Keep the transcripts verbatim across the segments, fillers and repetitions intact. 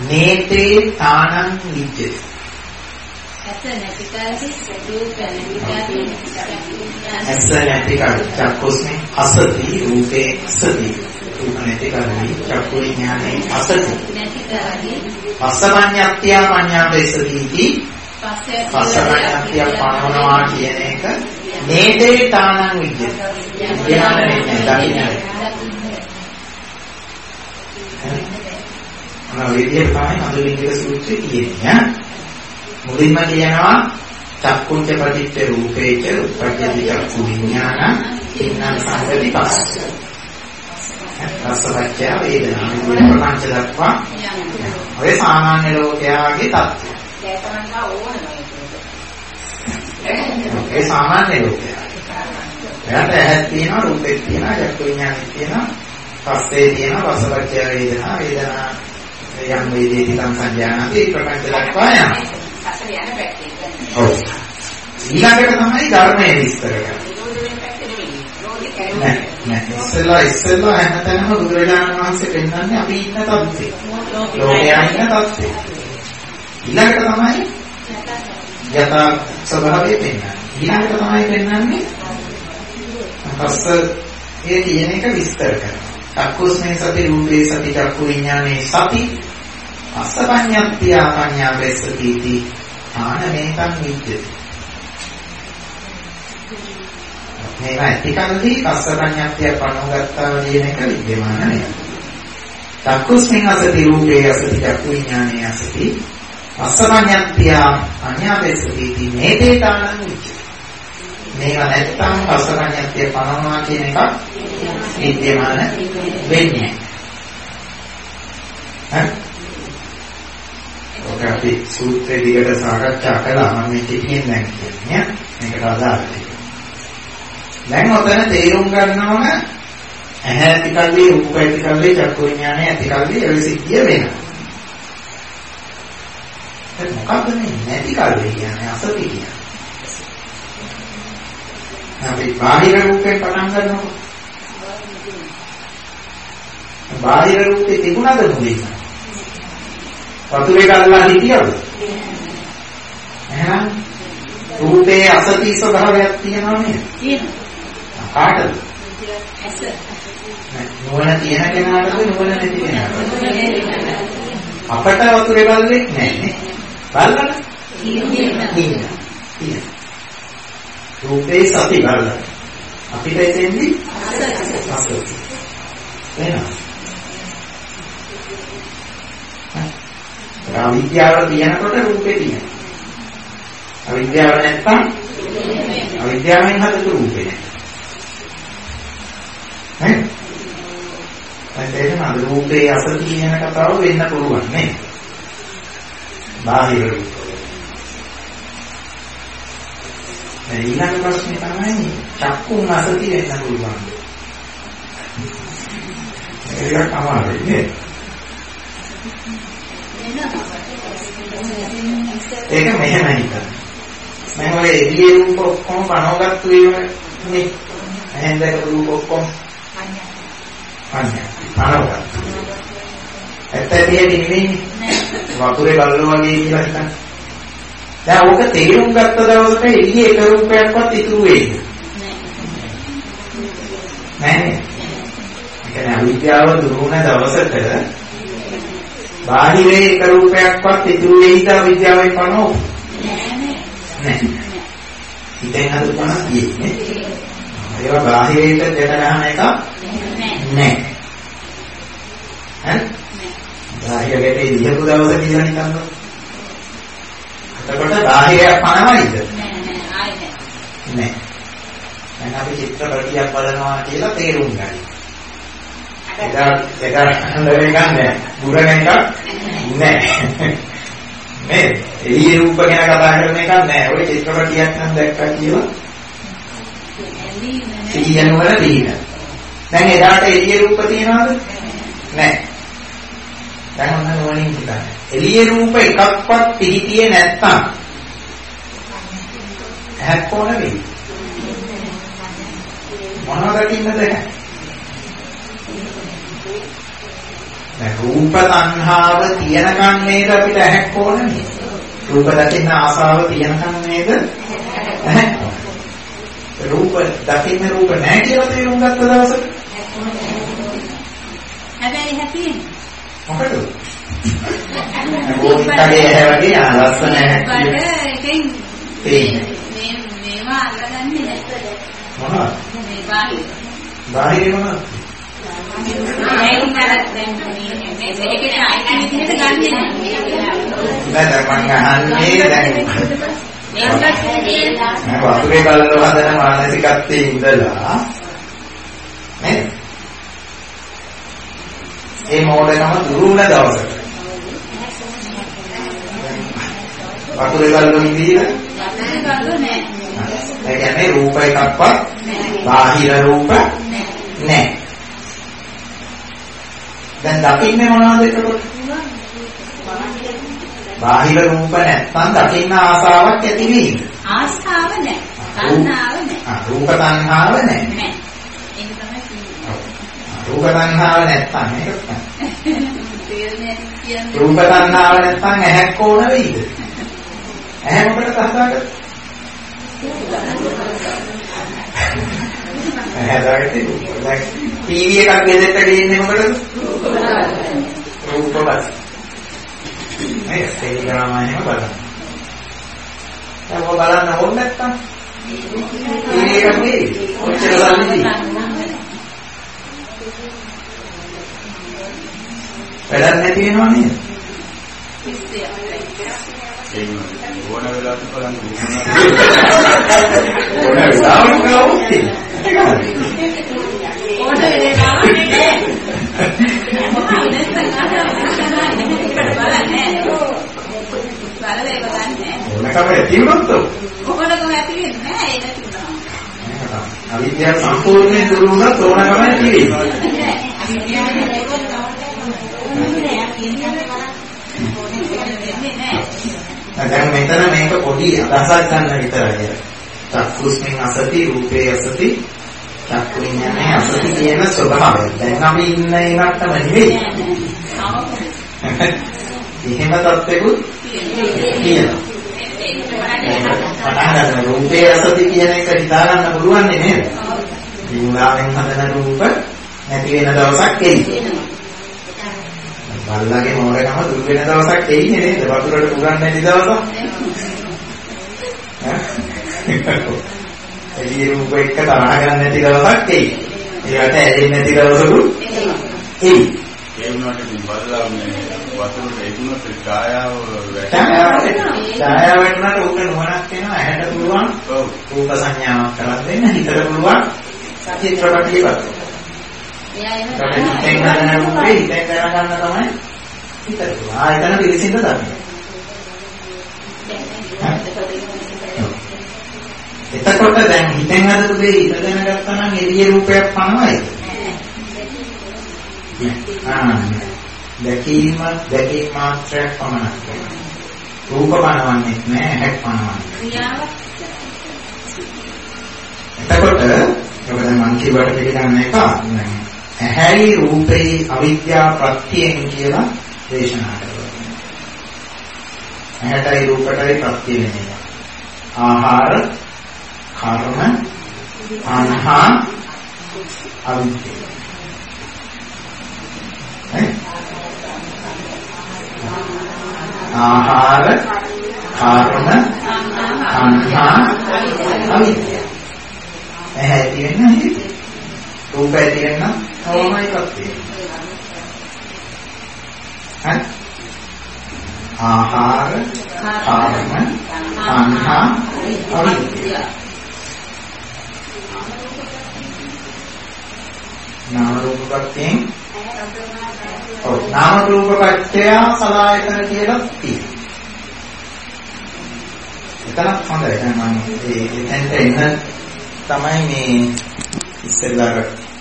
නේතේ තානං විජ්ජති. ඇස නැති කරදී රූප නැති ඇස නැති කර චක්කුස්නේ අසති රූපේ අසති රූප නැති කරදී චක්කු විඥානේ අසති නැති කරදී පස්සමඤ්ඤත්‍ය පඤ්ඤාපේසතිති පස්සමඤ්ඤත්‍ය පනවනවා කියන එක නේතේ තානං විජ්ජති. ඥාන වෙන්නේ අන විදියට තමයි අනුලිංගික සූත්‍රයේ තියෙන්නේ. මුලින්ම කියනවා චක්කුංච පටිච්ච රූපේච උප්පජ්ජති චක්කු විඥාන ඉන්නං සංගති පස්ස. රසවච්චය වේදනා ප්‍රපංච දක්වා ඔය සාමාන්‍ය ලෝකයාගේ தත්ත්වය. ඒ සාමාන්‍ය ලෝකයා. එයාට ඇහක් තියෙනවා රූපෙක් තියෙනවා චක්කු විඥානෙක් තියෙනවා පස්සේ තියෙනවා රසවච්චය වේදනා වේදනා යම් වේදේති තං සංජානති ප්‍රපංච දක්වා යනවා. ඔව්. ඊළඟට තමයි ධර්මයේ විස්තර කරන්නේ. නෑ නෑ ඉස්සෙල්ලා ඉස්සෙල්ලා හැමතැනම බුදුරජාණන් වහන්සේ පෙන්වන්නේ අපි ඉන්න තත්ත්වේ. ලෝකයා ඉන්න තත්ත්වේ. ඊළඟට තමයි යථා ස්වභාවය පෙන්වන්නේ. ඊළඟට තමයි පෙන්වන්නේ පස්ස ඒ කියන එක විස්තර කරනවා. චක්කුස්මේ සති රූපේ සති චක්කු විඥානේ සති අස්සපඤ්ඤත්‍ය ආපඤ්ඤාපේසතිති ආනමේතං විජ්ජති. මේක ඇතිකල්දී අස්සපඤ්ඤත්‍ය පනෝගත්තා කියන එක විද්‍යමාන නෑ. චක්කුස්මෙන් අසති රූපේ අසති චක්කු විඥානේ අසති අස්සපඤ්ඤත්‍ය ආපඤ්ඤාපේසතිති මේතේ තානං විජ්ජති. මේක නැත්තම් අස්සපඤ්ඤත්‍ය පනවනවා කියන එක විද්‍යමාන වෙන්නේ නැහැ. ඔක අපි සූත්‍රයේ දිගට සාකච්ඡා කළා. මම මේ ටිකෙන් දැන් කියන්නේ මේකට අදාළයි. දැන් ඔතන තේරුම් ගන්නවම ඇහැ ඇතිකල්ලි රූප ඇතිකල්ලි චක්කු විඥානය ඇතිකල්ලි ඒ සිද්ධිය වෙනවා. ඒක මොකක්ද මේ නැතිකල්ලි කියන්නේ අසති කියන්නේ. අපි බාහිර රූපේ පටන් ගන්නකො. බාහිර රූපේ තිබුණාද මුලින්ම? වතුරේ ගල්ලා හිටියද? එහෙනම් රූපේ අසති ස්වභාවයක් තියෙනවා නේද? තියෙනවා. කාටද? ඇස. නුවණ තියෙන කෙනාටද නුවණ නැති කෙනාටද? අපට වතුරේ ගල්ලෙක් නැහැ නේ. බලන්න. තියෙනවා. තියෙනවා. රූපේ සති ගල්ලා. අපිට එතෙන්දි අසති. එහෙනම් අවිද්‍යාව තියෙනකොට රූපේ තියෙනවා. අවිද්‍යාව නැත්තම් අවිද්‍යාවෙන් හදපු රූපේ නැහැ. හරි? දැන් ඒක රූපේ අසති කියන කතාව වෙන්න පුළුවන් නේ. බාහිර රූප. දැන් ඊළඟ ප්‍රශ්නේ තමයි චක්කුන් අසති වෙන්න පුළුවන්. ඒක අමාරුයි නේ. ඒක මෙහෙම හිතන්න. මම ඔය එළියේ රූප ඔක්කොම පනවගත්තු ඒවානේ. එහෙන් දැකපු රූප ඔක්කොම අන්නේ පනවගත්තු. ඇත්ත ඇටි නෙවෙයිනේ. වතුරේ බල්ලෝ වගේ කියලා හිතන්න. දැන් ඕක තේරුම් ගත්ත දවසට එළියේ එක රූපයක්වත් ඉතුරු වෙන්නේ නැහැ. නෑ. ඒ කියන්නේ අවිද්‍යාව දුරු වුණ දවසට බාහිරේ එක රූපයක්වත් ඉතුරු වෙයිද විද්‍යාවෙන් පනෝ නැහැ. ඉතින් අද පනස් ගියේ ඒවා බාහිරේට දෙත ගන්න එක නැහැ. හරි? බාහිරයට ඉහළු දවස කියලා හිතන්න. එතකොට බාහිරයක් පනවයිද? නැහැ නෑ ආයේ නැහැ. දැන් අපි චිත්‍රපටියක් බලනවා කියලා තේරුම් ගන්න. ඒක ඒක හඳුනේ ගන්න බුරණ එකක් නෑ මේ එළියේ රූප ගැන කතා කරන එකක් නෑ. ඔය චිත්‍රපටියක් නම් දැක්කා කියලා සිහියන වල තියෙන. දැන් එදාට එළියේ රූප තියනවද? නෑ. දැන් ඔන්න නෝනින් හිතන්න. එළියේ රූප එකක්වත් පිළිතියේ නැත්තම් ඇහක් කොන වෙයි. මොනවද දකින්නද? දැන් රූප තණ්හාව තියනකන් නේද අපිට ඇහැක් ඕනේ. රූප දකින්න ආසාව තියනකන් නේද ඇහැක් ඕනේ. රූප දකින්න රූප නැහැ කියලා තේරුම් ගත්ත දවසට හැබැයි හැපියෙන් මොකද? ඕකගේ ඇහැ වගේ ලස්සන ඇහැ. ඒකෙන් මේ මේවා අල්ලගන්නේ නැත්තද? මොනවද? මේ බාහිර. බාහිර මොනවද? ඒක නේද දැන් මේ මේකේ අයිති විදිහට ගන්නෙ නැහැ. දැන් මම අහන්නේ දැන් මේකත් වතුරේ බලන හදන මානසිකත්වයේ ඉඳලා නේද? ඒ මොඩේකම දුරු වුණ දවසට වතුරේ බලන ඉඳීලා නෑ. ඒ කියන්නේ රූප එකක්වත් බාහිර රූප නෑ. දැන් දකින්නේ මොනවද එතකොට? බාහිර රූප නැත්නම් දකින්න ආසාවක් ඇති වෙයි. ආස්තාව නැහැ. තණ්හාව නැහැ. ආ රූප තණ්හාව නැහැ. නැහැ. ඒක තමයි කියන්නේ. රූප තණ්හාව නැත්නම් මේක තමයි. තේරෙන්නේ කියන්නේ. රූප තණ්හාව නැත්නම් ඇහැක් ඕන වෙයිද? ඇහැ මොකටද හදාගත්තේ? ඇහැ දාගත්තේ. දැන් ටීවී එකක් ගෙදරට ගේන්නේ මොකටද? රූප බලන්න. මේ ටෙලිග්‍රාම එහෙම බලන්න. දැන් ඔබ බලන්න ඕනේ නැත්තම් ටීවී එකක් නේ. ඔච්චර බලන්නේ. වැඩක් නැති වෙනව නේද? ඒක ඕන වෙලාවට බලන්න ඕන වෙලාවට කවුද? ඕන වෙලාවට ඕනකම ඇති වුණොත් ඕනකම ඇති වෙන්නේ නැහැ ඒක තියෙනවා. අවිද්‍යාව සම්පූර්ණයෙන් දුරු වුණොත් ඕනකම ඇති වෙයි. දැන් මෙතන මේක පොඩි අදහසක් ගන්න විතරයි. චක්කුස්මින් අසති රූපේ අසති චක්කු විඤ්ඤාණය අසති කියන ස්වභාවය. දැන් අපි ඉන්න එකක්ම නෙවෙයි. එහෙම තත්ත්වෙකුත් තියෙනවා. අනහන රූපේ අසති කියන එක හිතා ගන්න පුළුවන් නේද? විමුලාවෙන් හදන රූප නැති වෙන දවසක් එයි. බල්ලාගේ මෝරකම දුර වෙන දවසක් එයිනේ නේද? වතුරට පුරන්නේ නැති දවසක්. එළිය රූප එක්ක තරහ ගන්න නැති දවසක් එයි. ඒකට ඇලෙන්නේ නැති දවසකුත් එයි. ඒ වුණාට ඉතින් බල්ලා මේ වතුරට එදුනොත් ඡායාව ඡායාව වෙනකොට උට නුවණක් වෙනවා. ඇහැට පුළුවන් රූප සංඥාවක් කරලා දෙන්න. හිතට පුළුවන් චිත්‍රපටිය බලන්න. එයා එහෙම හිතෙන් ගන්න රූපේ හිතෙන් කරගන්න තමයි හිතට පුළුවන්. ආයතන පිළිසිඳ ගන්න. එතකොට දැන් හිතෙන් හදපු දේ ඉඳගෙන ගත්තා නම් එළිය රූපයක් පනවයි. ආ දැකීම දැකීම මාත්‍රයක් පමණක් වෙනවා. රූප පනවන්නේ නැහැ, ඇහැක් පනවන්නේ. ක්‍රියාව. එතකොට ඔබ දැන් මං කියවට පිළිගන්න එක ඇහැයි රූපේ අවිද්‍යා ප්‍රත්‍යයෙන් කියලා දේශනා කරනවා. ඇහැටයි රූපටයි ප්‍රත්‍ය වෙනවා. ආහාර කර්ම අනහා අවිද්‍යාව. ආහාර කර්ම අනහා අවිද්‍යාව. ඇහැ තියෙන හිත රූපය තියෙන ඕමයි කප්පේ. හරි ආහාර කර්ම අනහා අවිද්‍යාව. නාම රූප පත්‍යයෙන් ඔව් නාම රූප පත්‍ය සලආයතන කියලා තියෙනවා. එතනත් හොඳයි. දැන් මම ඒ එතෙන්ට එන්න තමයි මේ ඉස්සෙල්ලා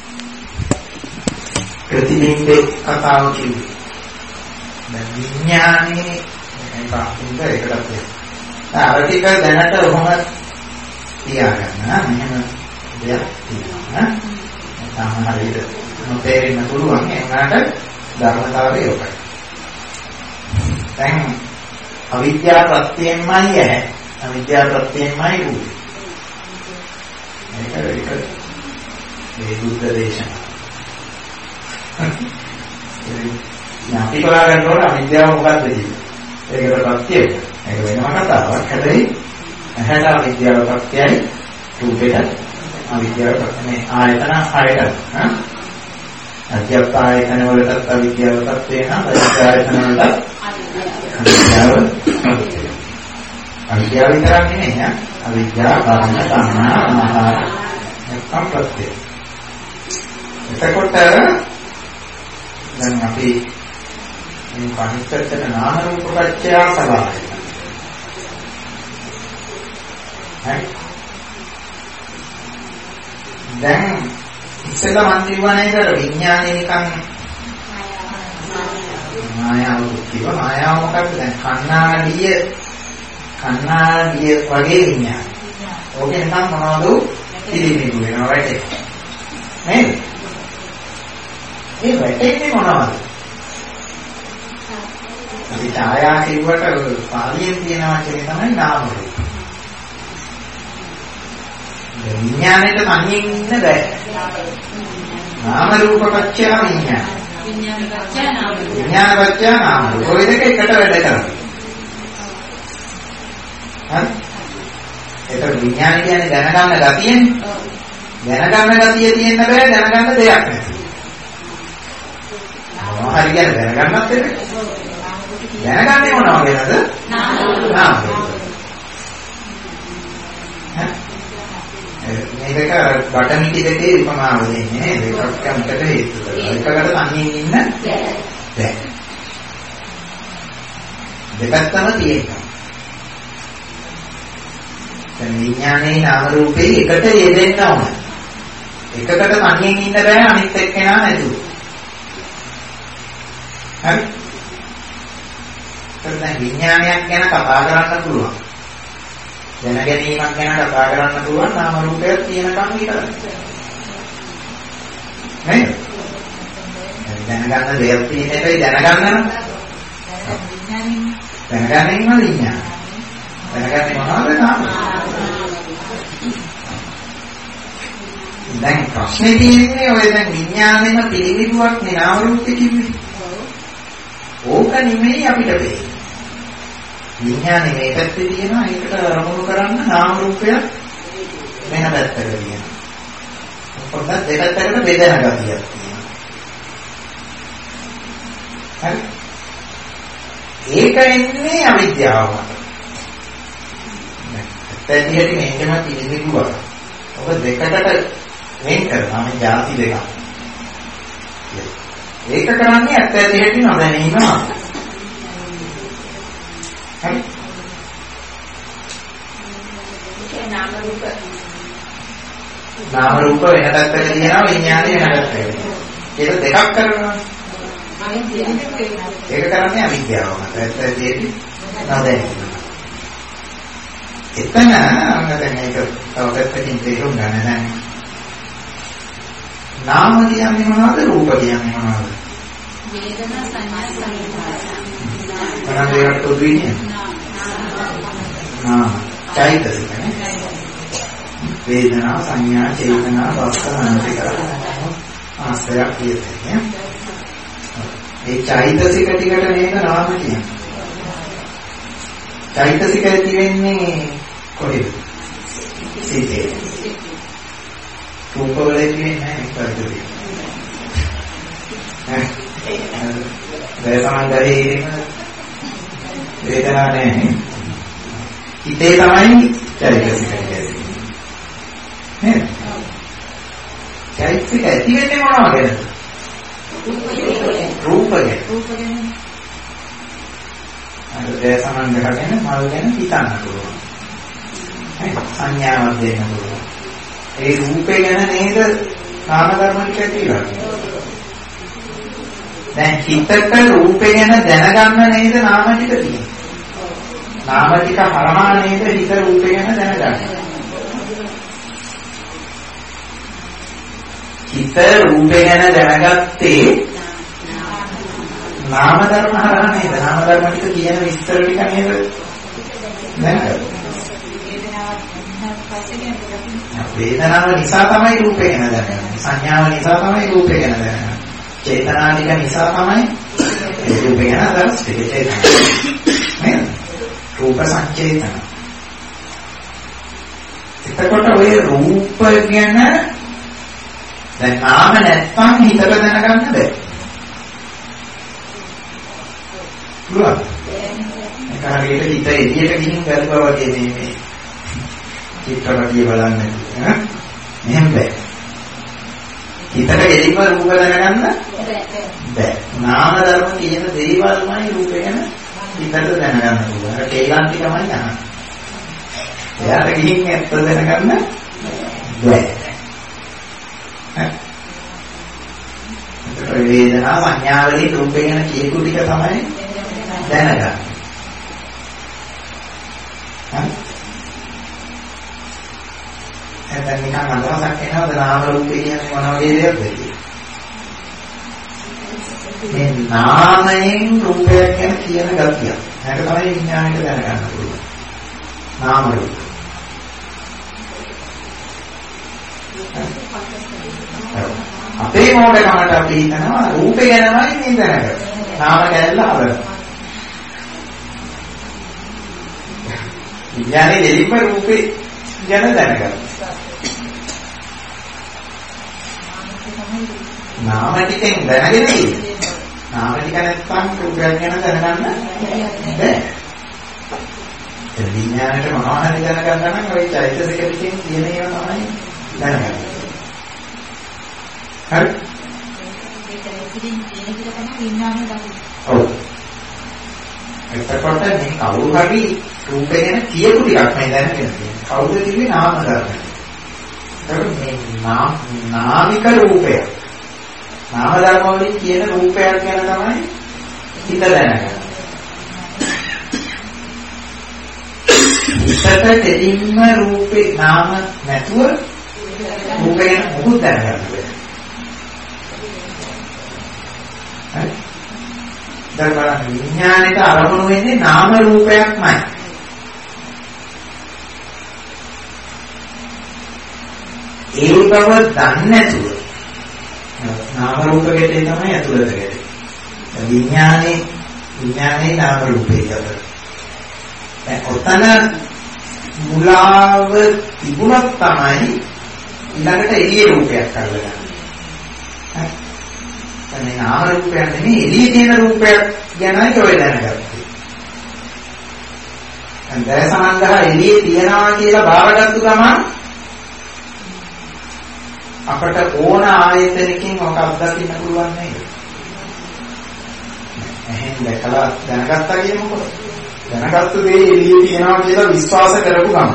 ප්‍රතිබිම්බේ කතාව කිව්වේ. දැන් විඥානේ මේ පාස්තුන්ට එකකට තියෙනවා. අර ටික දැනට ඔහොම තියාගන්න. මෙහෙම දෙයක් තියෙනවා. තාම හරියට නොතේරෙන්න පුළුවන්. ඒකට ධර්මතාවය ඔකයි. දැන් අවිද්‍යාව ප්‍රත්‍යයෙන්මයි ඇහැ. අවිද්‍යාව ප්‍රත්‍යයෙන්මයි රූපය. මේක ඒක මේ බුද්ධ දේශනා. අපි කතා කරනකොට අවිද්‍යාව මොකක්ද කියන්නේ? ඒකට ප්‍රත්‍යය. ඒක වෙනම කතාවක්. හැබැයි ඇහැට අවිද්‍යාව ප්‍රත්‍යයයි රූපෙට අවිද්‍යාව ප්‍රත්‍යය ආයතන හයකට. හා අධ්‍යාත්ම ආයතන වලට අවිද්‍යාව ප්‍රත්‍යය නම් ආයතන වලට අවිද්‍යාව ප්‍රත්‍යය. අවිද්‍යාව විතරක් නෙමෙයි ඈ. අවිද්‍යාව කාරණ සංඥා ආහාර නැත්නම් ප්‍රත්‍යය. එතකොට දැන් අපි මේ පරිච්ඡේදන නාම රූප පත්‍ය සලආය. හරි. දැන් ඉස්සෙල්ලා මන් කියවනේ කර විඥානේ නිකන් මායාව කිව්වා. මායාව මොකක්ද? දැන් කන්නාඩිය කන්නාඩිය වගේ විඥාන. ඕකේ නිකන් මොනවද? පිළිමිදු වෙනවා right? නේද? ඒ වැටෙන්නේ මොනවද? අපි ඡායා කියුවට පාලියෙන් තියෙනවා කියන්නේ තමයි නාම රූප. විඥාණයට තනියෙන් ඉන්න බෑ. නාම රූප පත්‍ය විඥාන. විඥාන පත්‍ය නාම රූප. විඥාන පත්‍ය නාම රූප. ඔය දෙක එකට වැඩ කරනවා. හරි? ඒක විඥාන කියන්නේ දැනගන්න ගතියනේ. දැනගන්න ගතිය තියෙන්න බෑ දැනගන්න දෙයක් නැහැ. මොනවා හරි කියන දැනගන්නත් එක්ක. දැනගන්නේ මොනවා කියලාද? නාම රූප. නාම රූප. මේක බටමිටි දෙකේ උපමාව දෙන්නේ නේද? ඒකක් කම්කට හේතු කරලා. එකකට තනියෙන් ඉන්න බැහැ. දෙපැත්තම තියෙනවා. දැන් විඥානයේ නාම රූපේ එකට යෙදෙන්න ඕන. එකකට තනියෙන් ඉන්න බෑ අනිත් එක්කෙනා නැතුව. හරි? දැන් විඥානයක් ගැන කතා කරන්න පුළුවන්. දැන ගැනීමක් ගැන කතා කරන්න පුළුවන් නාම රූපයක් තියෙනකම් විතරයි. නේද? දැනගන්න දෙයක් තියෙන එකයි දැනගන්න නම්. දැනගන්නේ මොනවද විඥාන? දැනගන්නේ මොනවද නාම? දැන් ප්‍රශ්නේ තියෙන්නේ ඔය දැන් විඥානෙම පිළිවිදුවක් නේ නාම රූපෙ කිව්වේ. ඕක නෙමෙයි අපිට වෙන්නේ. විඥානේ මේ පැත්තේ තියෙනවා ඒකට අරමුණු කරන්න නාම රූපය වෙන පැත්තක තියෙනවා. පොඩ්ඩක් දෙකකට බෙදෙන ගතියක් තියෙනවා. හරි. ඒක එන්නේ අවිද්‍යාව මත. පැතිහැටි මේකම පිළිගුවා. ඔබ දෙකකට වෙන් කරනවා මේ ಜಾති දෙකක්. ඒක කරන්නේ ඇත්ත ඇති හැටි නොදැනීම. හරි. ඒ නාම රූප නාම රූප වෙන පැත්තක තියෙනවා විඥානය වෙන පැත්තක. ඒක දෙකක් කරනවා. ඒක කරන්නේ අවිද්‍යාව මත. ඇත්ත ඇති හැටි නොදැනීම. එතන අන්න දැන් මේක තව පැත්තකින් තේරුම් ගන්න දැන්. නාම කියන්නේ මොනවද? රූප කියන්නේ මොනවද? වේදනා සංඥා සංඛාර. මොනවද ඒකට පොදුයිනේ? නාම. චෛතසිකනේ. වේදනා සංඥා චේතනා වස්ත අනිතික ආශ්‍රයක් කියන්නේ. ඒ චෛතසික ටිකට නේද නාම කියන්නේ. චෛතසික ඇති වෙන්නේ කොහෙද? සිතේ. රූප වල තියෙන්නේ නැහැ ඒකයි. ඈ වේදනාවේ වේදනාව නැහැ. හිතේ තමයි චෛතසික කියන්නේ. නේද? චෛතසික ඇති වෙන්නේ මොනවා ගැනද? රූප ගැන. රූප ගැන. අර දේශනාන් දෙකගෙන මල් ගැන හිතන්න පුළුවන්. හරි සංඥාවක් දෙන්න පුළුවන්. ඒ රූපේ ගැන නේද නාම ධර්ම ටික තියෙන්නේ. දැන් හිතට රූපේ ගැන දැනගන්න නේද නාම ටික තියෙන්නේ. නාම ටික හරහා නේද හිත රූපේ ගැන දැනගන්නේ. හිත රූපේ ගැන දැනගත්තේ නාම ධර්ම හරහා නේද? නාම ධර්ම ටික කියන විස්තර ටික නේද? දැනගන්න. වේදනාව නිසා තමයි රූපේ ගැන දැනගන්නේ. සංඥාව නිසා තමයි රූපේ ගැන දැනගන්නේ. චේතනානික නිසා තමයි රූපේ ගැන අදහස් ටික චේතනා. නේද? රූප සංචේතන. එතකොට ඔය රූප ගැන දැන් නාම නැත්නම් හිතට දැනගන්න බෑ. පුළුවන්. ඒක හරියට හිත එළියට ගිහින් බැලුවා වගේ මේ චිත්‍රපටිය බලන්නේ ඈ මෙහෙම බෑ. හිතට එළිම රූප දැනගන්න බෑ. නාම ධර්ම කියන දේවල්මයි රූපය ගැන හිතට දැනගන්න පුළුවන්. අර කේලන්තිකමයි යනවා. එයාට ගිහින් ඇත්ත දැනගන්න බෑ. ඈ වේදනා සංඥාවලින් රූපය ගැන කියපු ටික තමයි දැනගන්න. හරි. දැන් නිකන් අදහසක් එනවද නාම රූපේ කියන්නේ මොන වගේ දෙයක්ද කියලා? මේ නාමයෙන් රූපයක් ගැන කියන ගතිය. ඒක තමයි විඥාණයට දැනගන්න පුළුවන්. නාම රූප. අපේ මොඩකමට අපි හිතනවා රූපේ ගැනමයි මේ දැනගන්නේ. නාම ගැනල හදනවා. විඥානේ දෙලින්ම රූපේ ගැන දැනගන්න. නාම ටිකෙන් දැනගෙන ඉන්නේ. නාම ටික නැත්නම් රූපයක් ගැන දැනගන්න බැහැ. ඒ විඥාණයට මොනවා හරි දැනගන්න නම් ওই චෛතසික ටිකෙන් කියන ඒවා තමයි දැනගන්න. හරි? ඔව්. එතකොට මේ කවුරු හරි රූපය ගැන කියපු ටිකක් මේ දැනගෙන තියෙනවා. කවුද කිව්වේ නාම ධර්ම. එතකොට මේ නාම නාමික රූපය. නාම ධර්ම වලින් කියන රූපයක් ගැන තමයි හිත දැනගන්නේ. හිතට දෙලින්ම රූපේ නාම නැතුව රූපය ගැන මොකුත් දැනගන්න බැහැ. හරි? දැන් බලන්න විඥාණයට අරමුණු වෙන්නේ නාම රූපයක්මයි. ඒ බව දන්නේ නැතුව නාම රූප ගැටේ තමයි ඇතුළත ගැටේ. විඥානේ විඥානේ නාම රූපේ අතර. දැන් ඔතන මුලාව තිබුණත් තමයි ඊළඟට එළියේ රූපයක් අල්ලගන්නේ. හරි. මේ නාම රූපයක් නෙමෙයි එළියේ තියෙන රූපයක් ගැනයි ඔය දැනගත්තේ. දැන් සමන්දහ එළියේ තියනවා කියලා බාරගත්තු ගමන් අපට ඕන ආයතනකින් ඔක අත්දකින්න පුළුවන් නේද? එහෙන් දැකලා දැනගත්තා කියන්නේ මොකද? දැනගත්තු දේ එළියේ තියනවා කියලා විශ්වාස කරපු ගමන්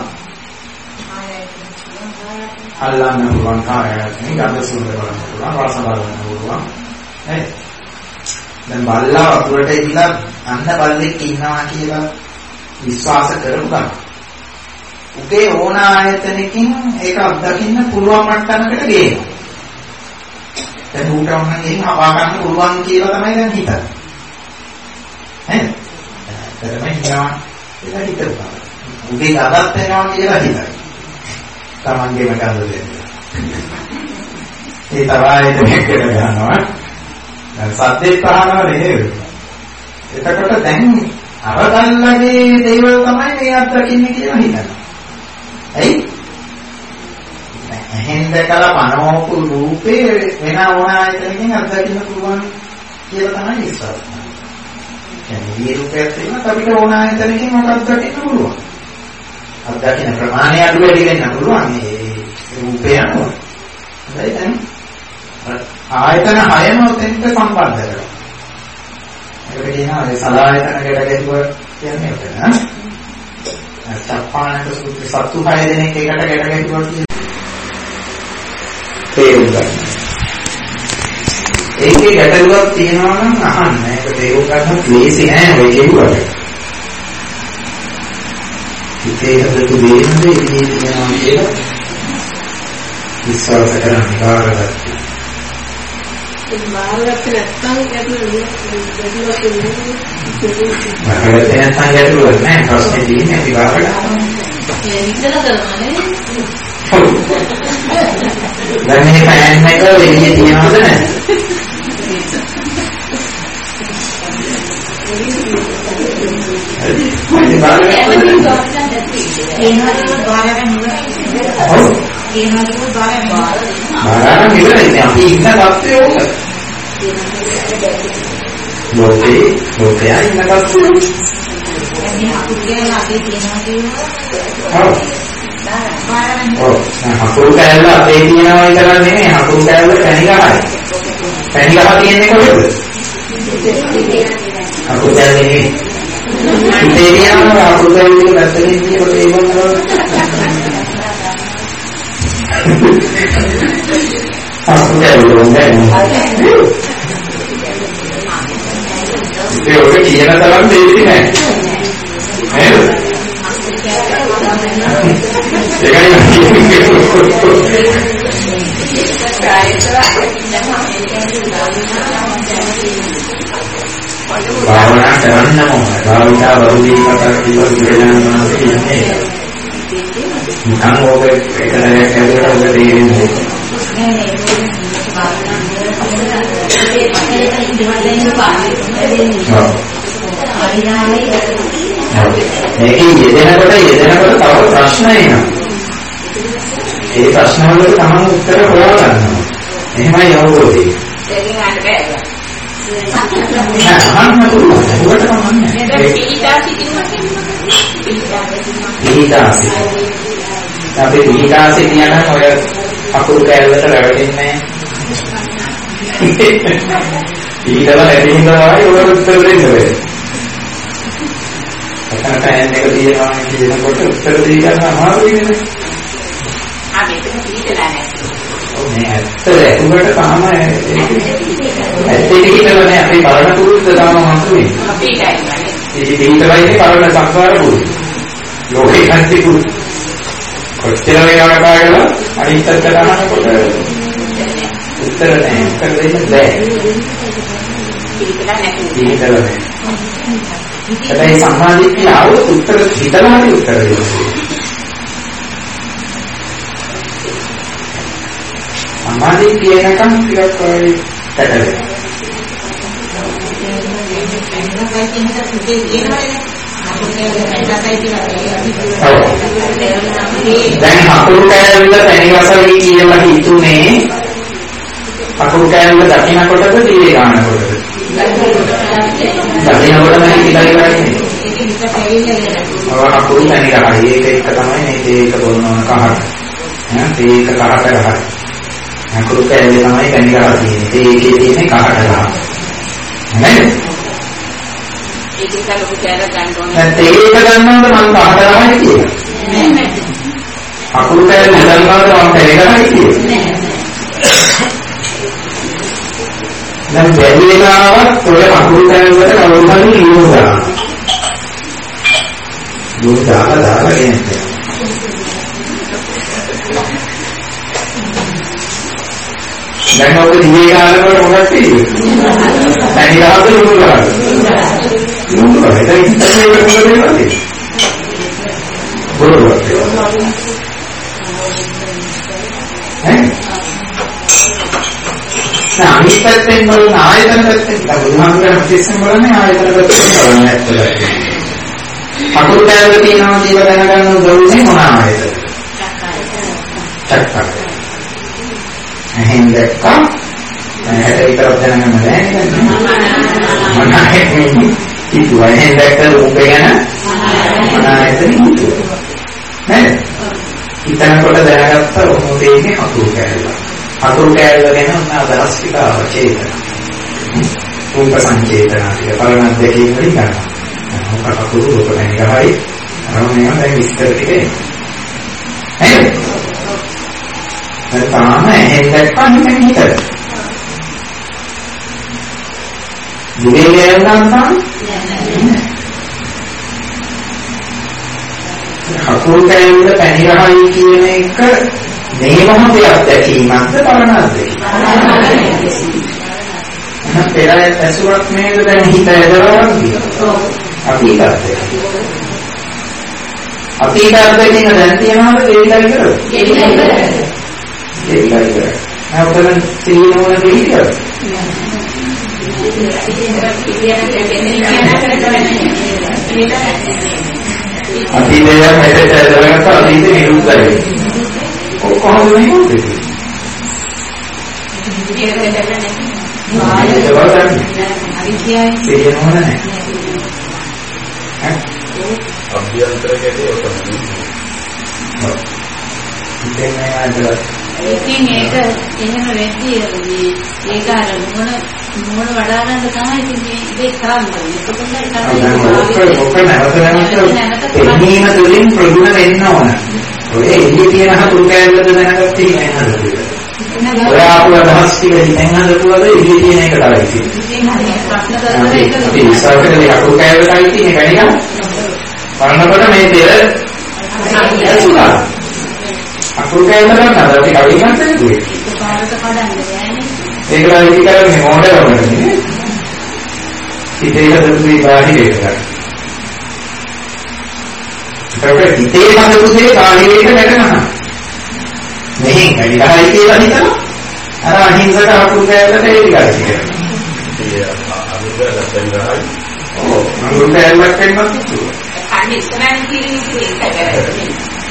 අල්ලන්න පුළුවන් කාර්යයක් නේ ගඳ සුවඳ බලන්න පුළුවන් රස බලන්න පුළුවන් නේද? දැන් බල්ලා වතුරට ඉවිලා අන්න බල්ලෙක් ඉන්නවා කියලා විශ්වාස කරපු ගමන් උගේ ඕන ආයතනකින් ඒක අත්දකින්න පුළුවන් මට්ටමකට ගේනවා. දැන් ඌට ඕන ගෙන් හපා ගන්න පුළුවන් කියලා තමයි දැන් හිතන්නේ. නේද? ඒතරම හිතනවා ඒක හිතුවා. උගේ ගඳක් වෙනවා කියලා හිතයි. Tamangeම ගඳ දෙන්නේ. ඒ තරහයිද කියලා ගන්නවා. දැන් සද්දේ පහනවා නේද? එතකොට දැන් අර ගල්ලගේ දේවල් තමයි මේ අත්දකින්නේ කියලා හිතනවා. ඇයි? එහෙන් දැකලා පනෝපු රූපේ වෙන ඕන ආයතනකින් අත්දකින්න පුළුවන් කියලා තමයි විශ්වාස කරන්නේ. කියන්නේ මේ රූපයක් තියෙනවා අපිට ඕන ආයතනකින් මොකක්ද අත්දකින්න පුළුවන්. අත්දකින්න ප්‍රමාණය අඩු වැඩි වෙන්න පුළුවන් මේ රූපය අනුව. හරි දැන් ආයතන හයම උතෙන්ට සම්බන්ධ කරලා. ඒකට කියනවා ඒ සලායතන ගැට ගැටුව කියන්නේ උතන. චප්පාණක සූත්‍රය සත්තු හය දෙනෙක් එකට ගැට ගැටුවා කියන්නේ තේරුම් ගන්න. ඒකේ ගැටලුවක් තියෙනවා නම් අහන්න. ඒක තේරුම් ගන්න ලේසි නෑ ඔය කියුවට. හිතේ හදපු දේනද ඉන්නේ කියනවා කියලා විශ්වාස කරන්න බාරගත්තා. බාරගත්ත නැත්නම් ගැටලුව බාරගත්ත නැත්නම් ගැටලුව නෑ ප්‍රශ්නේ තියෙන්නේ අපි බාරගන්නවා. ඒ විතර කරනවානේ. දැන් මේ පෑන් එක එළියේ තියනවද නැද්ද? හරි බාරගත්තා. ඒනවල බාරගන්න ඉවරයි. ඔව්. ඒනවල බාරගන්න. බාරගන්න ඉවරයි. අපි ඉන්න තත්ත්වය ඕක. ලෝකේ ලෝකයේ ඉන්න තත්ත්වය. මේ අපුගේ අපේ තියෙනවා කියනවා. ඔව්. ඔව්. හකුරු කෑල්ල අපේ තියෙනවා විතරක් නෙමෙයි හකුරු කෑල්ල පැණි ගහයි. පැණි ගහ තියෙන්නේ කොහෙද? හකුරු කෑල්ල නෙමෙයි. ඉතින් කියනවා හකුරු කෑල්ල වල පැත්තකින් තියෙනකොට ඒක මොනවද? හකුරු කෑල්ල වුණේ. ඒ ඔක කියන තරම් දෙයක් නෑ. නේද? භාවනා කරන්න ඕනේ. භාවිතා වරුදී කතා කිව්ව විද්‍යාඥයන්ා කියන්නේ. නිකන් ඕක එකතරයක් ඇතුළට ඔබ තේරෙන්නේ. නෑ නෑ භාවනා කරලා ඒ පස්සේ ඉඳලා පාන්නේ. ඔව්. මේකේ යෙදෙනකොට යෙදෙනකොට තව ප්‍රශ්න එනවා. ඒ ප්‍රශ්න වලට තමයි උත්තර හොයාගන්නවා. එහෙමයි අවබෝධය. ඒකෙන් අහන්න බෑ. නෑ අහන්න පුළුවන්. ඒකට කමන්නේ. නේද පිළිදාසි කියනවා කියන්නේ. පිළිදාසි. අපි පිළිදාසි කියනනම් ඔය අකුරු කැලලට රැවටෙන්නේ නැහැ. පිළිදලා නැති හින්දායි ඔය උත්තර දෙන්න බැහැ. අතන පෑන් එක තියෙනවා කියනකොට උත්තර දෙන්න ගන්න අමාරුයි නේද? ආ මේක පිළිදලා නැහැ. ඔව් මේ ඇත්ත ඒකට තමයි ඇත්තට හිතලා අපි බලන පුරුද්ද තාම මතුවේ. අපේ ඉන්නේ. ඉතින් පිළිදලායිනේ බලන සංස්කාර පුරුද්ද. ලෝකේ නැති පුරුද්ද. කොච්චර වේලාවක් කාගලා අනිත් පැත්ත ගන්නකොට උත්තර නැහැ. උත්තර දෙන්න බෑ. පිළිදලා නැහැ. පිළිදලා නැහැ. හැබැයි සම්මාදිට්ඨිය ආවොත් උත්තර හිතලා හරි උත්තර දෙනවා. සම්මාදිට්ඨිය නැකම් ටිකක් වගේ පැටලෙනවා. දැන් අකුරු කෑල්ල පැණි රසවි කියලා හිතුනේ අකුරු කෑල්ල දකින්නකොටද දිවේ ගන්නකොටද? දකින්නකොටම හිතයි වරන්නේ. ඔව් අකුරු පැණි රහයි ඒක එක තමයි මේ ඒක බොන්නවන කහට. ඈ ඒක කහට රහයි. අකුරු කෑල්ල තමයි පැණි රහ තියෙන්නේ. ඒකේ තියෙන්නේ කහට රහ. නේද? ඒක කලු කෑල්ල ගන්න ඕනේ. දැන් ඒක ගන්නවද මම කහට රහයි කියලා? නෑ නෑ. අකුරු කෑල්ල ගන්නවද මම පැණි රහයි කියලා? නෑ. දැන් බැරි වෙලාවත් ඔය අකුරු කෑල්ල වල කවුරු හරි ලියුම් දානවා. ලියුම් දාලා දාලා එන්නේ. දැන් ඔක දිවේ ගන්නකොට මොකක්ද තියෙන්නේ? පැණි රහද ලියුම් ගන්න. ලියුම් ගන්න. ඒක ඉතින් ඒක මොකද වෙන්නේ? බොරුවක්. ඈ අනිත් පැත්තෙන් බලන ආයතන පැත්තෙන් බුදුහාමුදුරන් විශේෂයෙන් බලන්නේ ආයතන පැත්තෙන් බලන්නේ ඇත්තට. අකුරු කෑල්ල තියෙනවා කියලා දැනගන්න උදව්නේ මොන ආයතනද? චක්කය. එහෙන් දැක්කා. ඇහැට විතරක් දැනගන්න බෑ නේද? මොන ආයතනෙ? ඉතුවා එහෙන් දැක්ක රූපේ ගැන මොන ආයතනෙ ඉතුවා. නේද? හිතනකොට දැනගත්ත මොහොතේදී අකුරු කෑල්ල. අකුරු කෑල්ල ගැන ඔන්න අදහස් ටික අවචේතන. රූප සංචේතන ටික බලන දෙකකින් වලින් ගන්නවා. මොකක් අකුරු රූප ගැන ගහයි. අරමුණ දැන් විස්තර ටික එනවා. නේද? දැන් තාම එහෙන් දැක්කම නිකන් හිතද. දුරේ ගියනම් තාම අකුරු කෑල්ල පැණි රහයි කියන එක මේ මොහොතේ අත්දැකීමක්ද පරණ අත්දැකීමක්ද? පෙර ඇසුරක් නේද දැන් හිත ඇදවරන් තියෙනවා. අතීත අර්ථය. අතීත අර්ථයෙන් දැන් තියනවාද ඒකයි කරන්නේ. ඒකයි කරන්නේ. ඒකයි කරන්නේ. නැවතන තීනෝන දෙහිද? අතීතය මෙතෙට ඇදවරකට අතීත නිරුද්ධයි. කොහොමද මේක? අභ්‍යන්තර ගැටේ ඔතනයි. ඒකෙන් ඒක එහෙම වෙද්දී ඒක අර මොන මොන වඩා ගන්න තමයි ඉතින් මේ ඉතින් කරන්නේ. ඒකෙන් ඔක නැවත නැවත එන්නීම තුළින් ප්‍රගුණ වෙන්න ඕන. ඔය එළිය තියෙන හතුරු කැලලද දැනගත්තේ නැහැ. ඔය ආපු අදහස් ටික හිතෙන් හදපුවද එළිය තියෙන එක තමයි තියෙන්නේ. අපි ඉස්සරහට අකුරු කැලලටයි තියෙන එක නිකන්. බලනකොට මේ දෙය ඇසුරා. අකුරු කැලල ගන්නද අපි කවින් ගන්නද දුවේ. ඒකලා ඉති කරන්නේ මොඩලවලනේ. හිතේ හදපු බාහිරයට ගන්න. ඒක හිතේ හදපු දේ බාහිරයට නැගනවා. මෙහෙන් කඩිකහයි කියලා හිතනවා. අර අහිංසක අකුරු කැලලට ඒක ගන්න. ඒ අනුගතයෙන් ගහයි. ඔව් අකුරු කැලලක් වෙනවා කිව්වා. අනිත් ඉස්සරහින් කියන එක කරන්නේ.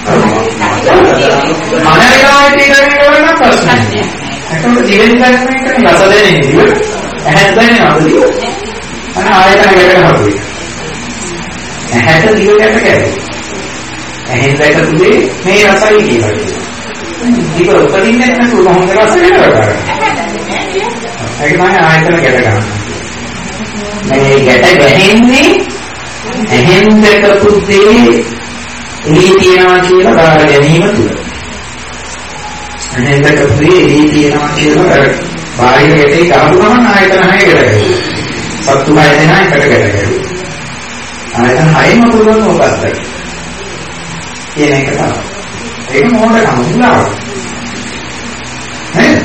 අනේකායිටි කරේවනම් ප්‍රශ්නයක්. ඒකට ජීවෙන් ගන්න එක රස දෙන්නේ නෙවෙයි. ඇහැත් දැනෙන අපදිව. අන ආයතන ගැටක හපුවේ. ඇහැට දිවට කැරේ. ඇහෙන් දැකපු දේ මේ රසයි කියලා කියනවා. ඒක උපදින්නේ නැතුව කොහොමද රස වෙනවද? ඒක තමයි ආයතන ගැට ගන්න. මේ ගැට ගැහෙන්නේ ඇහෙන් දැකපු දේ එළිය තියනවා කියලා බාර ගැනීම තුල. එහෙනම් දැකපු එළිය තියනවා කියලා බාහිර ගැටේ ගහපු ගමන් ආයතන හය ගැටේ. සත්තු හය දෙනා එකට ගැටේ. ආයතන හයම පුළුවන් මොකක්ද? කියන එක තමයි. ඒක මොකටද මුලාව? නේද?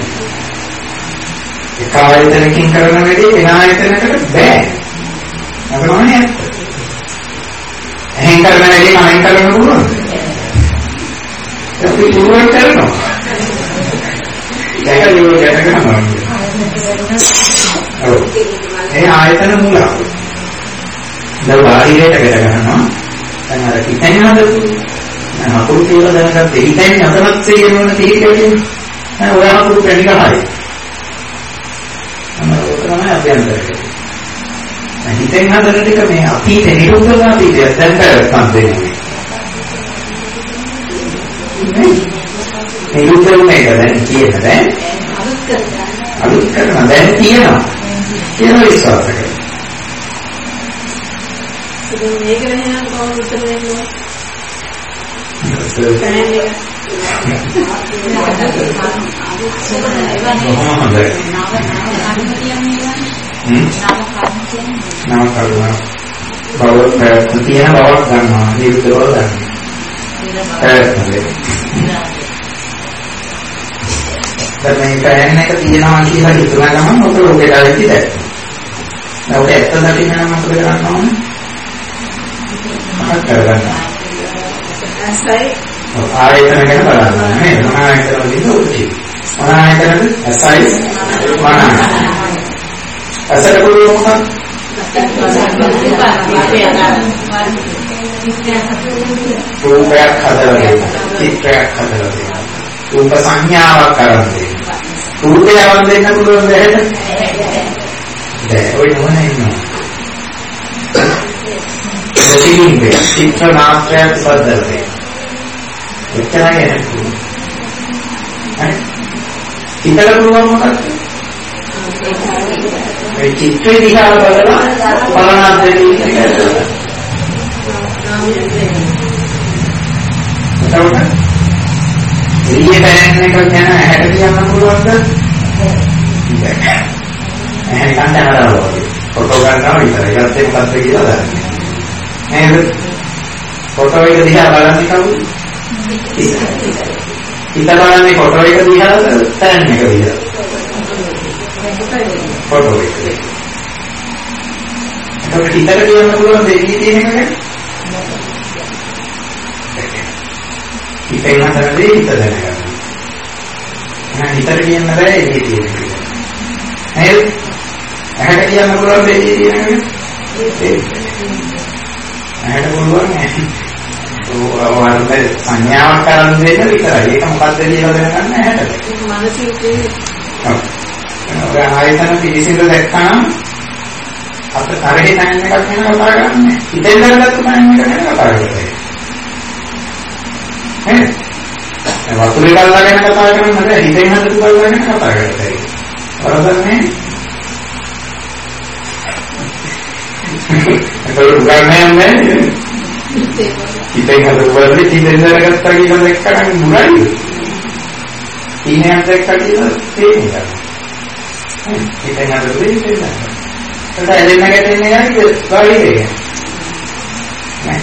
ඒක ආයතනකින් කරන වැඩේ වෙන ආයතනයකට බෑ. අපරාණේ ඇත්ත. එහෙන් කරන වැඩේ මම කරන්න පුළුවන්ද? අපි පුළුවන් කරනවා. ඒක නියම කරගන්නවා. ඔව්. ඒ ආයතන මුලාව. දැන් බාහිරයට ගැට ගන්නවා. දැන් අර හිතෙන් හදපු අකුරු කියලා දැනගත්ත හිතෙන් අතනත් තියෙනවන තීරකයෙන් නෑ ඔය අකුරු පැණි ගහයි. අන්න ඒක තමයි අභ්‍යන්තරය. හිතෙන් හදන ටික මේ අතීත නිරුද්ධ වුණ අතීතය දැන් කරපන් දෙන්නේ. නිරුද්ධ වුණ එක දැන් කියන දැන් අලුත් කරනවා. අලුත් කරනවා දැන් තියෙනවා. කියන විශ්වාස කරනවා. ඒක මේක වෙනවා කොහොමද උත්තර දෙන්නේ? නම කරුණා බව ප්‍රතිය බවක් ගන්නවා නිරුද්ධ බව ගන්නවා දැන් මේ පැන එක තියෙනවා කියලා හිතන ගමන් ඔක ලෝකයට ඇවිත් දැක්ක. දැන් ඔක ඇත්ත දකින්න නම් මොකද කරන්න ඕනේ? අහක් කරගන්න. ඇසයි ආයතන ගැන බලන්න නේද? මොන ආයතනවලද උදේ? මොන ආයතනද? ඇසයි මනස. ඇසට පුළුවන් මොකක්ද? රූපයක් හදලා දෙන්න. චිත්‍රයක් හදලා දෙන්න. රූප සංඥාවක් කරන් දෙන්න. රූපය වම් දෙන්න පුළුවන් දෙහෙද? දැන් ඔය මොන ඉන්නවා? ප්‍රතිබිම්බය චිත්‍ර මාත්‍රයක් සද්දලේ. එච්චරයි නේද? හරි. හිතලා පුළුවන් මොකක්ද? මේ චිත්‍රය දිහා බලලා බලනත් දෙන්නේ කියලා. එළිය බෑන් එක ගැන ඇහැට කියන්න පුළුවන්ද? බෑ. ඇහැ නිකන් දැනනවා. ෆොටෝ ගන්නවා විතරයි. ඒකත් එක්ක මොකක්ද කියලා දන්නේ. නේද? ෆොටෝ එක දිහා බලන්නේ කවුද? හිත බලන්නේ ෆොටෝ එක දිහාද? තැන් එක දිහාද? ෆොටෝ එක. ඒක හිතට කියන්න පුළුවන් දෙන්නේ තියෙන එක ගැන. හිතේ හතරදී හිත දැනගන්න. එහෙනම් හිතට කියන්න බෑ එළියේ තියෙන එක. නේද? ඇහැට කියන්න පුළුවන් දෙන්නේ තියෙන එක. ඇහැට පුළුවන් ඔය සංඥාවක් කරන් දෙන්න විතරයි. ඒක මොකක්ද කියලා දැනගන්න ඇහැට. ඒක මානසික ක්‍රියාව. ඔව්. ඔය ආයතන පිළිසිඳ දැක්කම අපිට තරහේ තැන් එකක් වෙන කතා කරන්නේ. හිතෙන් දැනගත්ත තැන් එක ගැන කතා කරන්නේ. ඈ වතුර එකක් ගැන කතා කරන්නේ නැහැ. හිතෙන් හදපු කල් ගැන කතා කරන්නේ. වරදන්නේ. ඒක උගන්නන්නේ නැහැ. හිතෙන් හදපු වල හිතෙන් දැනගත්තා කියලා දැක්කම මුරයි. ඉන්නේ දැක්කා කියලා තේරෙන්නේ. හිතෙන් හදපු දෙයක් නෑ. ඒක ඇලෙන්න ගැටෙන්න යන්නේ ගාලියේ. නෑ.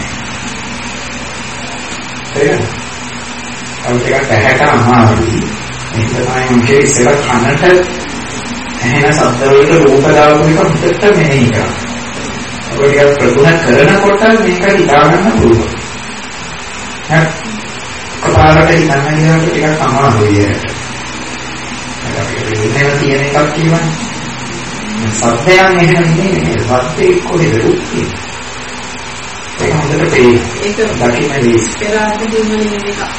ඒක අවුත් එකක් ඇහැට අමාරුයි. ඒක තමයි මුකේ ඉස්සෙල්ලා කනට ඇහෙන ශබ්ද වලට රූප දාපු එක මුදට මෙහෙයි කරනවා. ඔය ටික ප්‍රගුණ කරනකොට මේක හිතා ගන්න පුළුවන්. හරි. කපාරට හිතන්න ගියාට ටිකක් අමාරුයි ඒක. ඒක ඉන්නේ තියෙන එකක් කියවනේ. සත්‍යයන් එහෙම නෙමෙයි. සත්‍යෙ කොහෙද උත්ති? ඒක හොඳට පේනවා. ඒක දකින්නේ පෙරාදීම නෙමෙයි එක.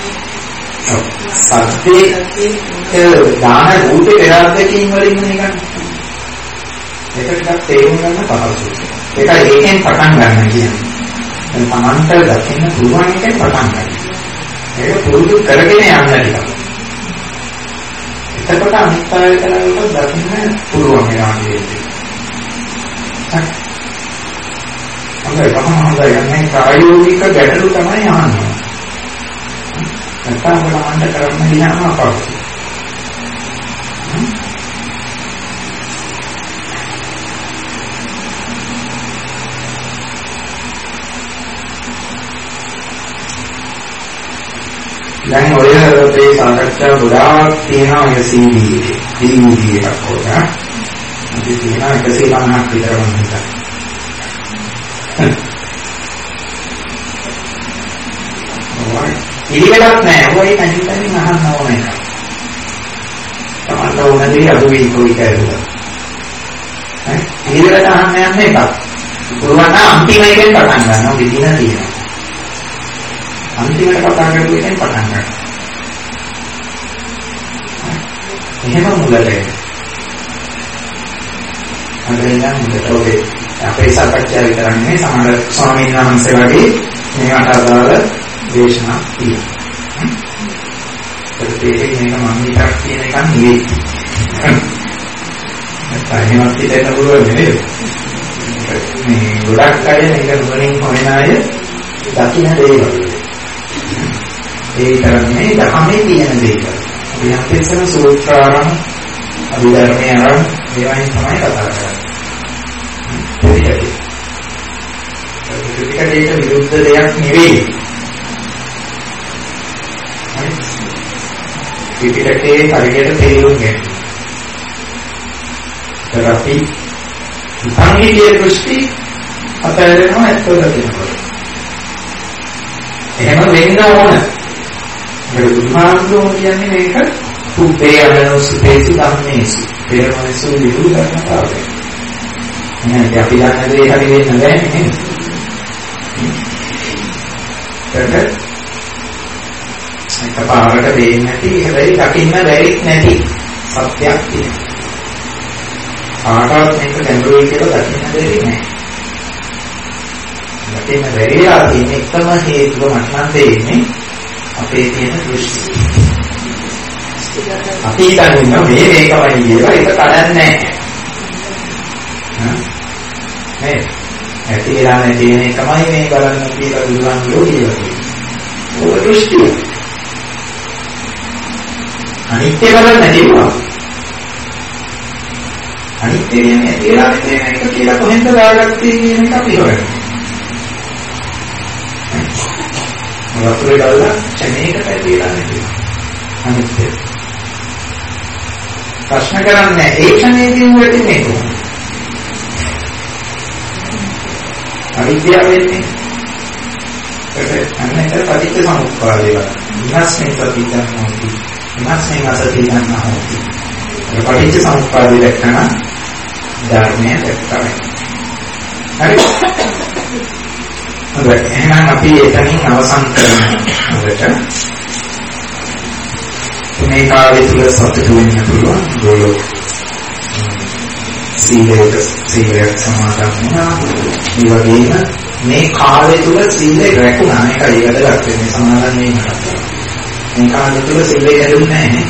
සත්‍යයේ දාන රූපේ පෙරාදකින් වලින් නිකන්. ඒක ටිකක් තේරුම් ගන්න පහසුයි. ඒක ඒකෙන් පටන් ගන්න කියන්නේ. දැන් Tamanට දකින්න පුළුවන් එකෙන් පටන් ගන්න. ඒක පුරුදු කරගෙන යන්න ටිකක්. එතකොට අනිත් ආයතනවලට දකින්න පුළුවන් වෙනවා කියන්නේ. හරි. අපේ කොහොමද යන්නේ ප්‍රායෝගික ගැටලු තමයි අහන්නේ. නැත්නම් බලන්න කරන්න ගියාම අපහසුයි. දැන් ඔය මේ සාකච්ඡා ගොඩාක් තියෙනවා ඔය සී ඩී එකේ. ඩී වී ඩී එකක් වගේ. අපි කියනවා එකසිය පනහක් විතර වань හිතන්න. ඉලිවලක් නෑ. ඔය කණින් කණින් අහන්න ඕනේ. තමන්ට ඕන දේ අදුවේ කොයි කරුණා. ඈ ඉලිවලට අහන්න යන්නේ එකක්. පුළුවන් නම් අන්තිම එකෙන් පටන් ගන්නවා විදින තියෙනවා. අන්තිමට කතා කරපු එකෙන් පටන් ගන්න. එහෙම මුලට එන්න. අදෙන්නම් මුලට ඔබේ අපේ සාකච්ඡා විතරක් නෙවෙයි සමහර ස්වාමීන් වහන්සේ වගේ මේකට අදාළ දේශනා තියෙනවා. ඒකේ මේක මම විතරක් කියන එක නෙවෙයි. නැත්නම් හිතෙන්න පුළුවන් නෙවෙයි. මේ ගොඩක් අය මේක නුවණින් හොයන අය දකින්න දේවල්. ඒ තරමේ දහමේ තියෙන දේවල්. අපි අපේසන සූත්‍රාරම් අභිධර්මයේ ආරම් ඒවායින් තමයි කතා කරන්නේ. ඒක ඒක විරුද්ධ දෙයක් නෙවෙයි. පිටකේ හරියට තේරුම් ගන්න. තරපි සංගීතයේ දෘෂ්ටි අතහැරෙනවා ඇත්තට කියනකොට. එහෙම වෙන්න ඕන. මේ බුදුහාමුදුරුවෝ කියන්නේ මේක සුපේ අනෝසුපේසු ධම්මේසු. පෙරමනසු විරුද්ධතාවය. එහෙනම් අපි දන්න දේ හරි වෙන්න බෑ නේද? ඒක එකපාරට දෙන්නේ නැති හැබැයි දකින්න බැරි නැති සත්‍යයක් තියෙනවා. ආකාරයෙන් මේක ගැඹුරුයි කියලා දකින්න බැරි නෑ. දකින්න බැරිලා තියෙන එකම හේතුව මට නම් දෙන්නේ අපේ තියෙන දෘෂ්ටි. අපි හිතන්නේ මේ මේකමයි කියලා ඒක කඩන්නේ නෑ. නේ ඇති වෙලා නැති වෙන එකමයි මේ බලන්න කියලා බුදුන් කියනවා. ඔය දෘෂ්ටිය අනිත්‍ය බලන්න නැතිවා. අනිත්‍ය කියන්නේ ඇති වෙලා නැති වෙන එක කියලා කොහෙන්ද දාගත්තේ කියන එක අපි හොයනවා. වතුරේ ගල්ලා චනේකට ඇති වෙලා නැති. අනිත්‍ය. ප්‍රශ්න කරන්නේ ඒ ක්ෂණයේදී වෙන්නේ කොහොමද? අවිද්‍යාව වෙන්නේ. ඒක අන්නතර පටිච්ච සමුප්පාදේ වල. විනාශයෙන් ප්‍රතිඥා හොති. විනාශයෙන් අසතිඥා හොති. ඒ පටිච්ච සමුප්පාදේ දැක්කම ධර්මයේ දැක්කම. හරි. හරි. එහෙනම් අපි එතනින් අවසන් කරනවා. මේ කාලය තුල සතුටු වෙන්න පුළුවන්. ගොල්ලෝ සීලයට සීලයට සමාදන් වුණා. ඒ වගේම මේ කාලය තුල සීලය රැකුණා. ඒකයි වැදගත් වෙන්නේ සමාදන් වීම. මේ කාලය තුල සීලය කැඩුන්නේ නැහැ.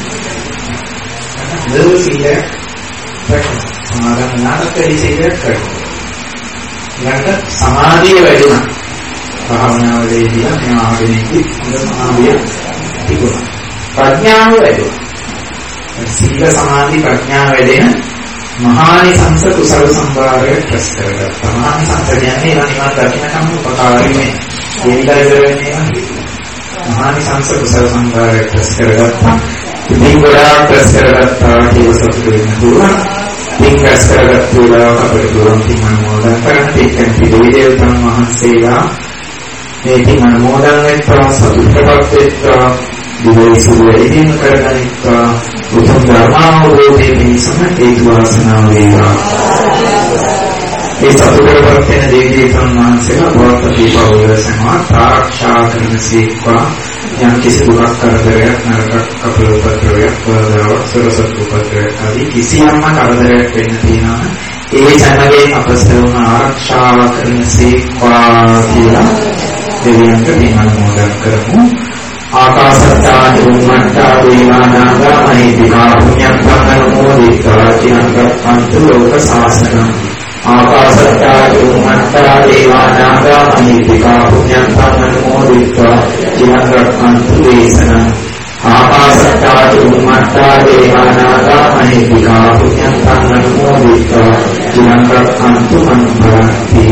දව සීලය රැකුණා. සමාදන් වුණාට ඒ සීලය රැකුණා. ඊළඟට සමාධිය වැඩුණා. භාවනාවේදී මේ ආවෙන්නේ හොඳ සමාධිය තිබුණා. ප්‍රඥාව වැඩුණා. සීල සමාධි ප්‍රඥාව වැඩෙන මහානිසංස කුසල සම්භාරය ප්‍රස් කරගත්තා. මහානිසංස කියන්නේ නිවන් දකින්නකම් උපකාරී මේ. ඒ විදිහට වෙන්නේ මහානිසංස කුසල සම්භාරය ප්‍රස් කරගත්තා. ඉතින් ගොඩාක් ප්‍රස් කරගත්තා කියලා සතුටු වෙන්න පුළුවන්. ඉතින් ප්‍රස් කරගත්තු වෙලාවක අපිට පුළුවන් තිමන් මොඩන් කරන්න තියෙන පිළිදේවතන් මහන්සේලා මේ තිමන් මොඩන් වෙත්තා සතුටපත් වෙත්තා දිවයිසු වැඩිම කරගනිත්වා උතුම් ධර්මාවබෝධයේ පිණිසම හේතු වාසනා වේවා. ඒ සතුටපත් වෙන දෙවියන් වහන්සේලා බවත් දීපවල සමා ආරක්ෂා කරනසේක්වා යම් කිසි දුක් කරදරයක් නරක කපලෝපද්‍රවයක් වදාවක් සරසත්පුපද්‍රයක් ආදී කිසියම් කරදරයක් වෙන්න තියෙනවා. ඒ සමගින් අපසවම ආරක්ෂා කරනසේක්වා කියලා දෙවියන්ට පින් මොදක් කරමු. ආකාශත්තා චුම්මත්තා දේවානාගා මහිද්దికා පුඤ්ඤං පන්නමෝදිතා චිරංගක්ඛන්තු ලෝක සාසනං. ආකාශත්තා චුම්මත්තා දේවානාගා මහිද්దికා පුඤ්ඤං පන්නමෝදිතා චිරංගක්ඛන්තු දේශනං. ආකාශත්තා චුම්මත්තා දේවානාගා මහිද්దికා පුඤ්ඤං පන්නමෝදිතා චිරංගක්ඛන්තු මන්තරති.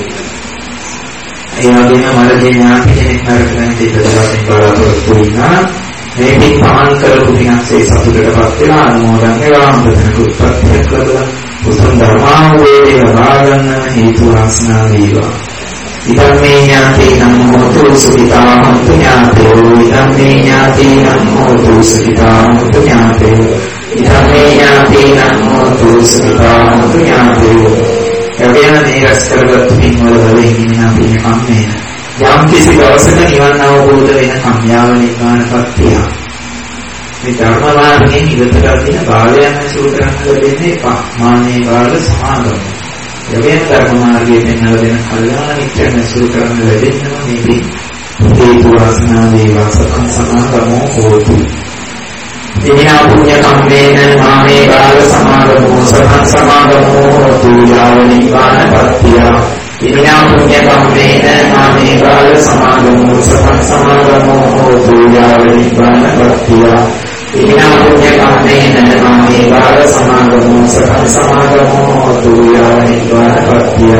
ඒ වගේම මරගේ ඥාති කෙනෙක් නරකන දෙකදලාසින් බලාපොරොත්තු වෙනා මේ පින් පමන් කරපු පින්සේ සතුටටපත් වෙලා අනුමෝදන් වෙලා අමතක උත්පත්තියක් ලැබලා උතුම් ධර්මාවබෝධය ලබා ගන්න හේතු වාසනා වේවා. ඉදම් මේ ඥාති නම් හෝතු සුඛිතා හොන්තු ඥාතයෝ. ඉදම් මේ ඥාති නම් හෝතු සුඛිතා හොන්තු ඥාතයෝ. ඉදම් මේ ඥාති නම් හෝතු සුඛිතා හොන්තු ඥාතයෝ. එවැනි මේ රැස් කරගත් පින් වල වලින් ඉන්න පින් කම්මේන යම් කිසි දවසක නිවන් අවබෝධ වෙන කම්යාව නිර්වාණපත්තිය. මේ ධර්ම මාර්ගයෙන් ඉවතට දින බාලයන් ඇසුරු කරන්න ලැබෙන්නේ මාන්නේ බාල සමාගම. එවැනි ධර්ම මාර්ගයෙන් පෙන්වන දෙන කල්යාණ මිත්‍රයන් ඇසුරු කරන්න ලැබෙන්නම මේ පින් හේතු වාසනා වේවා. සකම් සමාගමෝ හෝතු. ඉමිනා පුඤ්ඤ කම්මේන මාමේ බාල සමාගමෝ සකම් සමාගමෝ හෝතු යාව නිවානපත්තිය. ඉමිනා පුඤ්ඤ කම්මේන මාමේ බාල සමාගමෝ සකම් සමාගමෝ හෝතු යාව නිවානපත්තිය. ඉමිනා පුඤ්ඤ කම්මේන මාමේ බාල සමාගමෝ සකම් සමාගමෝ හෝතු යාව නිවානපත්තිය.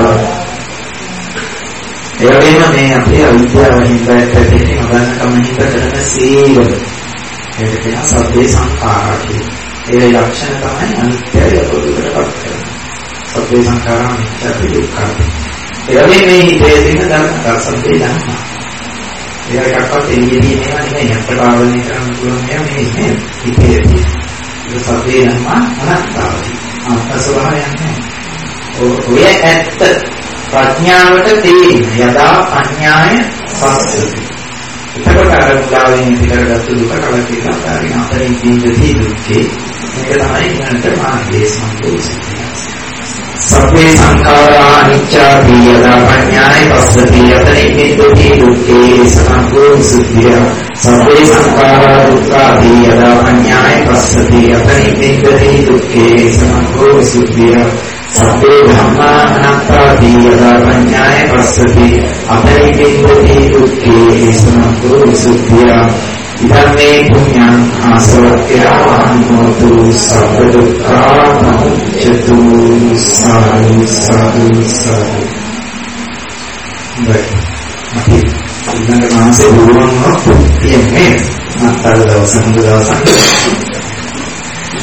එවැනිම මේ අපේ අවිද්‍යාවෙන් දැක්කේ නොදන්නකම හිත කරන සීල ඒක කියන සබ්බේ සංඛාරා කියන. ඒ ලක්ෂණ තමයි අනිත්‍යය පොදුකටපත් කරන්නේ. සබ්බේ සංඛාරා අනිත්‍ය දුක්ඛ. ඒ වගේ මේ හිතේ තියෙන ධර්ම සබ්බේ ධර්ම. ඒක එකක්වත් එළියේදී නේවා නෙමෙයි අපට ආවරණය කරන්න පුළුවන් මේ නේ හිතේ තියෙන. ඒ සබ්බේ ධර්ම අනාත්මයි. අත්ස්වභාවයක් නෑ. ඔය ඇත්ත ප්‍රඥාවට තේරෙන යදා පඤ්ඤාය පස්සති. එතකොට අර මුලාවෙන් පිටරගත්තු දුක කලකිරීම ආරින අතරින් තීන්දුවදී දුක්ඛේ මේක තමයි ඊළඟට මාර්ගයේ සම්පූර්ණයි. සබ්බේ සංඛාරා අනිච්චා පියදා පඤ්ඤාය පස්සති අතරින් තීන්දුවදී දුක්ඛේ සම්පූර්ණ සුද්ධිය. සබ්බේ සංඛාරා දුක්ඛා පියදා පඤ්ඤාය පස්සති අතරින් තීන්දුවදී දුක්ඛේ සම්පූර්ණ සුද්ධිය. සබ්බේ ධම්මා අනාත්තා දීයදා පඤ්ඤාය පස්සති අපරිපින්දති දුක්ඛේ සමුදය සුද්ධිය. ධම්මේ පුඤ්ඤං ආසවක්ඛ්‍යාං හෝතු සබ්බ දුක්ඛා පමුච්ඡතු සාදු සාදු සාදු. බයි අපි ඊළඟ මාසේ බුරුවන් වුණොත් කියන්නේ අත්තර දවස් හඳ දවසක්